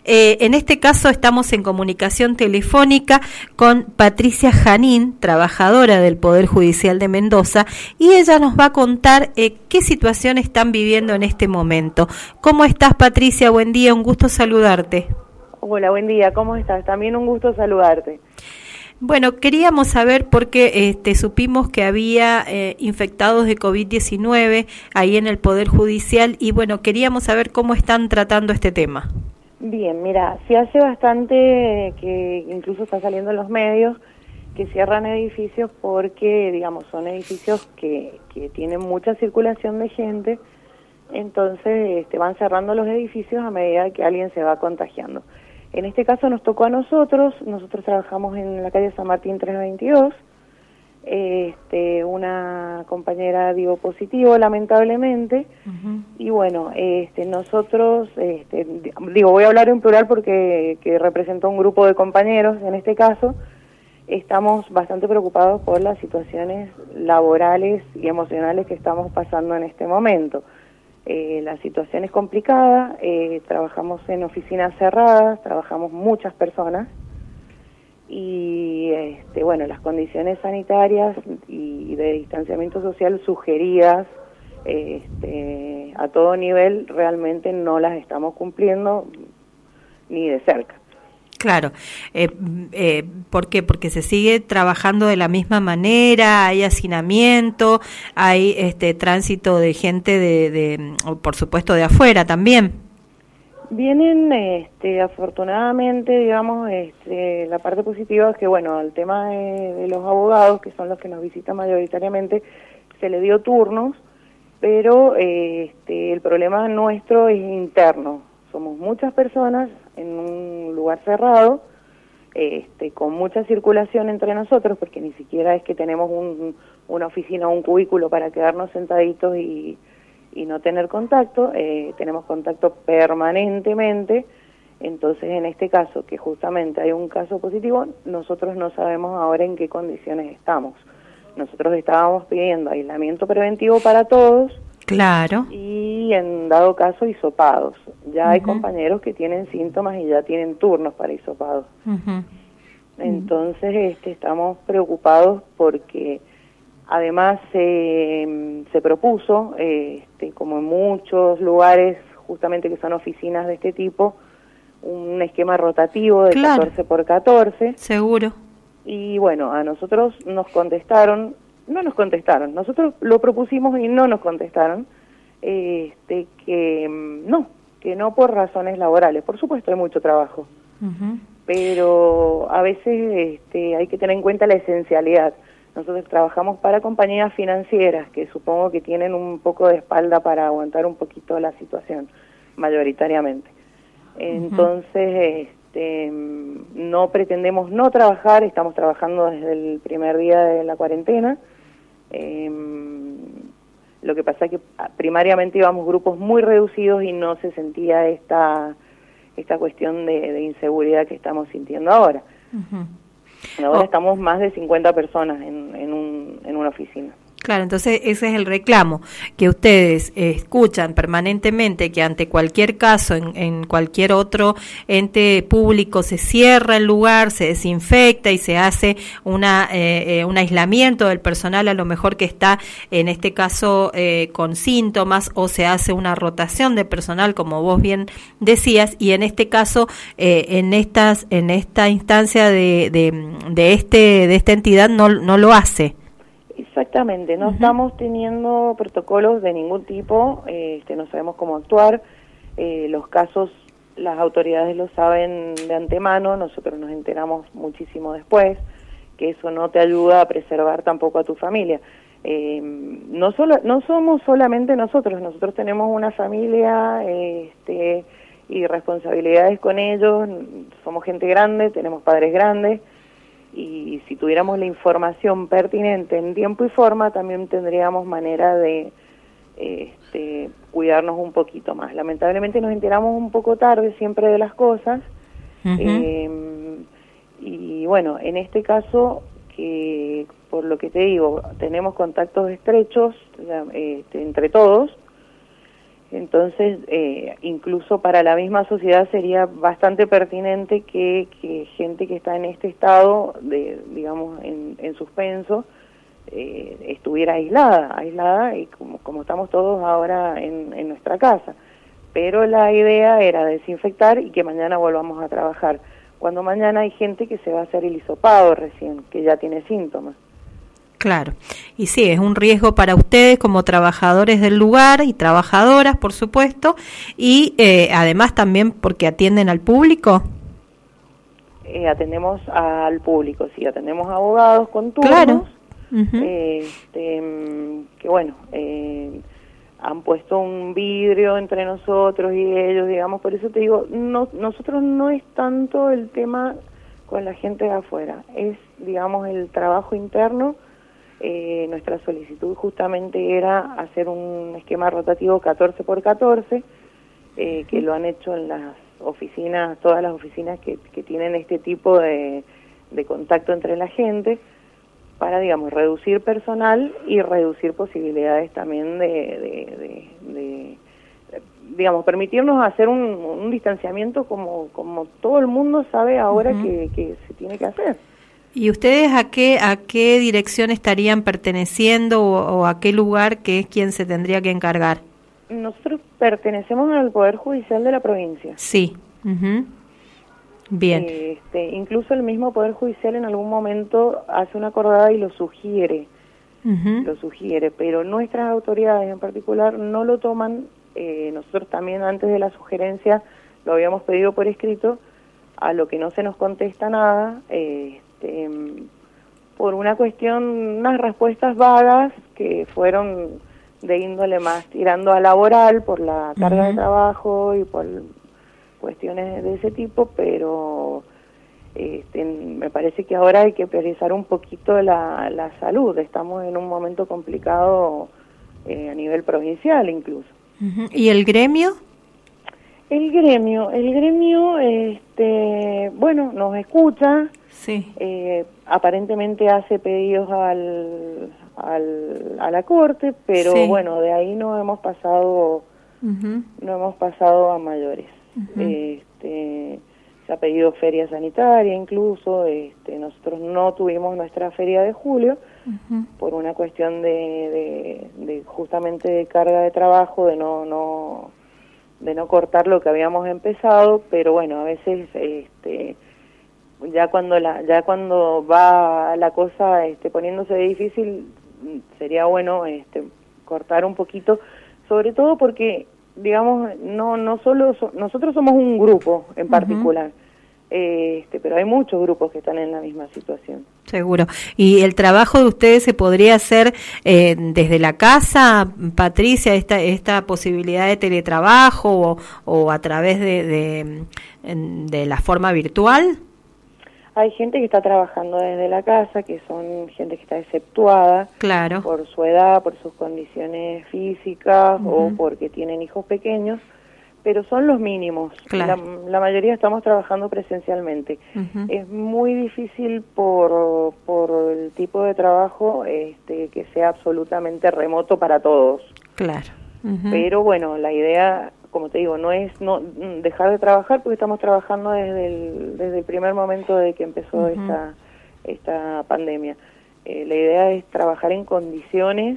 En este caso estamos en comunicación telefónica con Patricia Janín, trabajadora del Poder Judicial de Mendoza, y ella nos va a contar qué situación están viviendo en este momento. ¿Cómo estás, Patricia? Buen día, un gusto saludarte. Hola, buen día, ¿cómo estás? También un gusto saludarte. Bueno, queríamos saber porque supimos que había infectados de COVID-19 ahí en el Poder Judicial y bueno, queríamos saber cómo están tratando este tema. Bien, mira, se hace bastante que incluso está saliendo en los medios que cierran edificios porque, digamos, son edificios que tienen mucha circulación de gente, entonces van cerrando los edificios a medida que alguien se va contagiando. En este caso nos tocó a nosotros trabajamos en la calle San Martín 322, una compañera dio positivo lamentablemente, y bueno, nosotros, voy a hablar en plural porque que representó un grupo de compañeros, en este caso, estamos bastante preocupados por las situaciones laborales y emocionales que estamos pasando en este momento. La situación es complicada, trabajamos en oficinas cerradas, trabajamos muchas personas y las condiciones sanitarias y de distanciamiento social sugeridas a todo nivel realmente no las estamos cumpliendo ni de cerca. Claro, ¿por qué? Porque se sigue trabajando de la misma manera, hay hacinamiento, hay tránsito de gente por supuesto de afuera también. Vienen, afortunadamente, digamos, la parte positiva es que, bueno, al tema de los abogados, que son los que nos visitan mayoritariamente, se le dio turnos, pero el problema nuestro es interno. Somos muchas personas en un lugar cerrado, con mucha circulación entre nosotros, porque ni siquiera es que tenemos una oficina o un cubículo para quedarnos sentaditos y no tener contacto, tenemos contacto permanentemente. Entonces, en este caso, que justamente hay un caso positivo, nosotros no sabemos ahora en qué condiciones estamos. Nosotros estábamos pidiendo aislamiento preventivo para todos, claro, y en dado caso hisopados. Ya hay compañeros que tienen síntomas y ya tienen turnos para hisopados. Entonces estamos preocupados porque además se propuso, como en muchos lugares justamente que son oficinas de este tipo, un esquema rotativo de 14 por 14. Seguro. Y bueno, a nosotros no nos contestaron, nosotros lo propusimos y no nos contestaron, que no por razones laborales. Por supuesto hay mucho trabajo, pero a veces hay que tener en cuenta la esencialidad. Nosotros trabajamos para compañías financieras que supongo que tienen un poco de espalda para aguantar un poquito la situación, mayoritariamente. Entonces, no pretendemos no trabajar, estamos trabajando desde el primer día de la cuarentena. Lo que pasa es que primariamente íbamos grupos muy reducidos y no se sentía esta cuestión de inseguridad que estamos sintiendo ahora. Ahora estamos más de 50 personas en una oficina. Claro, entonces ese es el reclamo, que ustedes escuchan permanentemente que ante cualquier caso, en cualquier otro ente público, se cierra el lugar, se desinfecta y se hace un aislamiento del personal, a lo mejor que está, en este caso, con síntomas, o se hace una rotación de personal, como vos bien decías, y en este caso, en esta instancia de esta entidad no lo hace. Exactamente, no estamos teniendo protocolos de ningún tipo, no sabemos cómo actuar, los casos las autoridades lo saben de antemano, nosotros nos enteramos muchísimo después, que eso no te ayuda a preservar tampoco a tu familia. No somos solamente nosotros tenemos una familia y responsabilidades con ellos, somos gente grande, tenemos padres grandes, y si tuviéramos la información pertinente en tiempo y forma, también tendríamos manera de cuidarnos un poquito más. Lamentablemente nos enteramos un poco tarde siempre de las cosas, y bueno, en este caso, que por lo que te digo, tenemos contactos estrechos entre todos, Entonces, incluso para la misma sociedad sería bastante pertinente que gente que está en este estado, digamos, en suspenso, estuviera aislada y como estamos todos ahora en nuestra casa. Pero la idea era desinfectar y que mañana volvamos a trabajar. Cuando mañana hay gente que se va a hacer el hisopado recién, que ya tiene síntomas. Claro, y sí, es un riesgo para ustedes como trabajadores del lugar y trabajadoras, por supuesto, y además también porque atienden al público. Atendemos al público, sí, atendemos a abogados con turnos, claro. Que bueno, han puesto un vidrio entre nosotros y ellos, digamos, por eso te digo, nosotros no es tanto el tema con la gente de afuera, es, digamos, el trabajo interno. Nuestra solicitud justamente era hacer un esquema rotativo 14x14, que lo han hecho en las oficinas, todas las oficinas que tienen este tipo de contacto entre la gente, para, digamos, reducir personal y reducir posibilidades también de digamos, permitirnos hacer un distanciamiento como todo el mundo sabe ahora que se tiene que hacer. ¿Y ustedes a qué dirección estarían perteneciendo o a qué lugar que es quien se tendría que encargar? Nosotros pertenecemos al Poder Judicial de la provincia. Sí. Bien. Incluso el mismo Poder Judicial en algún momento hace una acordada y lo sugiere, pero nuestras autoridades en particular no lo toman. Nosotros también antes de la sugerencia lo habíamos pedido por escrito, a lo que no se nos contesta nada, por una cuestión, unas respuestas vagas que fueron de índole más tirando a laboral por la carga de trabajo y por cuestiones de ese tipo, pero me parece que ahora hay que priorizar un poquito la salud. Estamos en un momento complicado a nivel provincial incluso. ¿Y el gremio? El gremio, bueno, nos escucha. Sí. Aparentemente hace pedidos a la corte, pero sí. Bueno, de ahí no hemos pasado a mayores. Se ha pedido feria sanitaria incluso. Nosotros no tuvimos nuestra feria de julio por una cuestión de justamente de carga de trabajo, de no cortar lo que habíamos empezado, pero bueno, a veces ya cuando va la cosa poniéndose difícil, sería bueno cortar un poquito, sobre todo porque, digamos, no solo nosotros somos un grupo en particular, pero hay muchos grupos que están en la misma situación. Seguro. ¿Y el trabajo de ustedes se podría hacer desde la casa, Patricia, esta posibilidad de teletrabajo o a través de la forma virtual? Hay gente que está trabajando desde la casa, que son gente que está exceptuada, claro, por su edad, por sus condiciones físicas o porque tienen hijos pequeños, pero son los mínimos. Claro. La mayoría estamos trabajando presencialmente. Es muy difícil por el tipo de trabajo que sea absolutamente remoto para todos. Claro. Pero bueno, la idea, como te digo, no es dejar de trabajar, porque estamos trabajando desde el primer momento de que empezó esta pandemia. La idea es trabajar en condiciones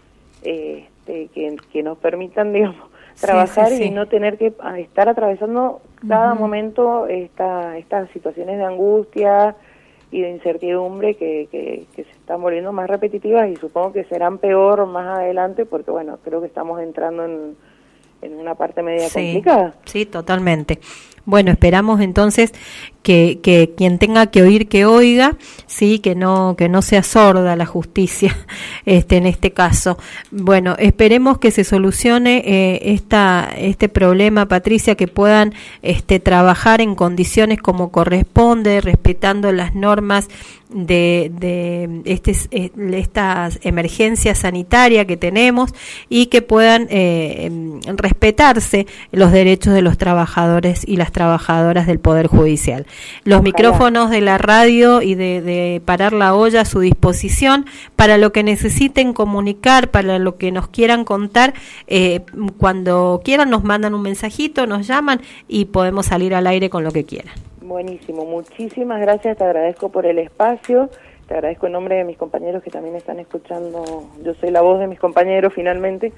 que nos permitan, digamos, trabajar y no tener que estar atravesando cada momento estas situaciones de angustia y de incertidumbre que se están volviendo más repetitivas, y supongo que serán peor más adelante, porque bueno, creo que estamos entrando en una parte media complicada. Sí, totalmente. Bueno, esperamos entonces que quien tenga que oír, que oiga, sí, que no sea sorda la justicia en este caso. Bueno, esperemos que se solucione este problema, Patricia, que puedan trabajar en condiciones como corresponde, respetando las normas de esta emergencia sanitaria que tenemos, y que puedan respetarse los derechos de los trabajadores y las trabajadoras del Poder Judicial. Los Ojalá. Micrófonos de la radio y de Parar la Olla a su disposición para lo que necesiten comunicar, para lo que nos quieran contar. Cuando quieran nos mandan un mensajito, nos llaman y podemos salir al aire con lo que quieran. Buenísimo, muchísimas gracias, te agradezco por el espacio, te agradezco en nombre de mis compañeros que también están escuchando, yo soy la voz de mis compañeros finalmente,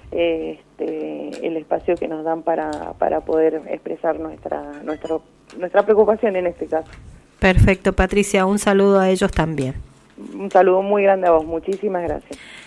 el espacio que nos dan para poder expresar nuestra preocupación en este caso. Perfecto, Patricia, un saludo a ellos también. Un saludo muy grande a vos, muchísimas gracias.